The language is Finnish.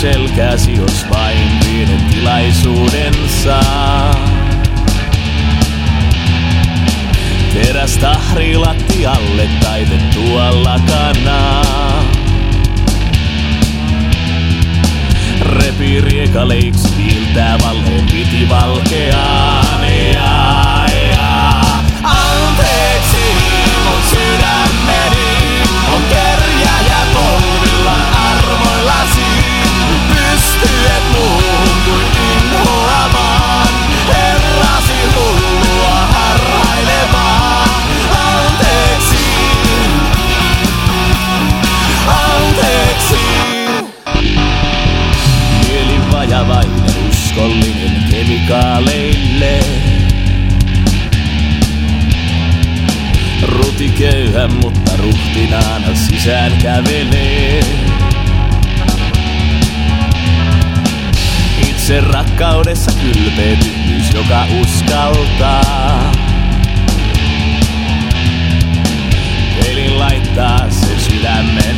selkäsi, jos vain pienen tilaisuuden saa. Terästahri lattialle taitettua lakanaa. Repi riekaleiksi viiltää valheen piti valkeaan. Anteeksi mun sydämeni on kerjääjä polvillaan armoillasi. Pystyet muuhun kuin inhoamaan herrasi hullua harhailevaa. Anteeksi, anteeksi. Mieli vajavainen, uskollinen kemikaaleille. Ruti köyhä, mutta ruhtinaana sisään kävelee. Itse rakkaudessa kylpee tyhmyys, joka uskaltaa. Pelin laittaa sen sydämen